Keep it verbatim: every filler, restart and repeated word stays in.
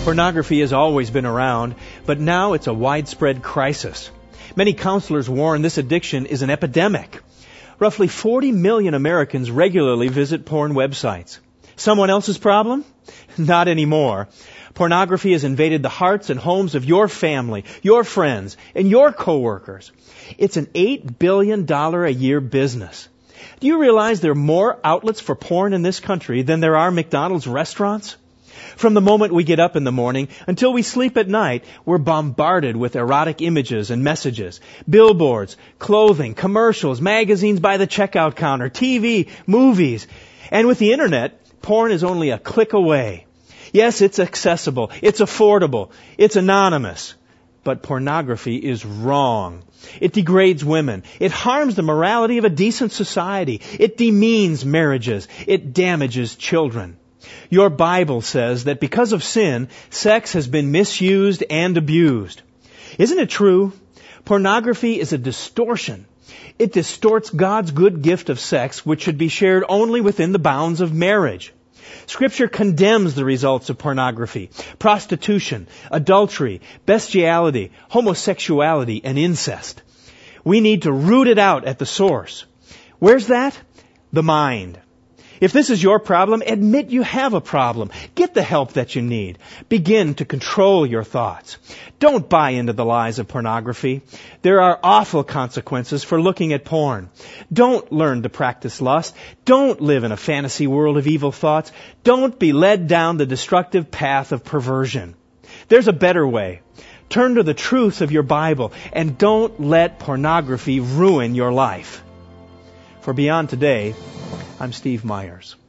Pornography has always been around, but now it's a widespread crisis. Many counselors warn this addiction is an epidemic. Roughly forty million Americans regularly visit porn websites. Someone else's problem? Not anymore. Pornography has invaded the hearts and homes of your family, your friends, and your coworkers. It's an eight billion dollars a year business. Do you realize there are more outlets for porn in this country than there are McDonald's restaurants? From the moment we get up in the morning until we sleep at night, we're bombarded with erotic images and messages, billboards, clothing, commercials, magazines by the checkout counter, T V, movies. And with the internet, porn is only a click away. Yes, it's accessible, it's affordable, it's anonymous. But pornography is wrong. It degrades women. It harms the morality of a decent society. It demeans marriages. It damages children. Your Bible says that because of sin, sex has been misused and abused. Isn't it true? Pornography is a distortion. It distorts God's good gift of sex, which should be shared only within the bounds of marriage. Scripture condemns the results of pornography, prostitution, adultery, bestiality, homosexuality, and incest. We need to root it out at the source. Where's that? The mind. If this is your problem, admit you have a problem. Get the help that you need. Begin to control your thoughts. Don't buy into the lies of pornography. There are awful consequences for looking at porn. Don't learn to practice lust. Don't live in a fantasy world of evil thoughts. Don't be led down the destructive path of perversion. There's a better way. Turn to the truths of your Bible and don't let pornography ruin your life. For Beyond Today, I'm Steve Myers.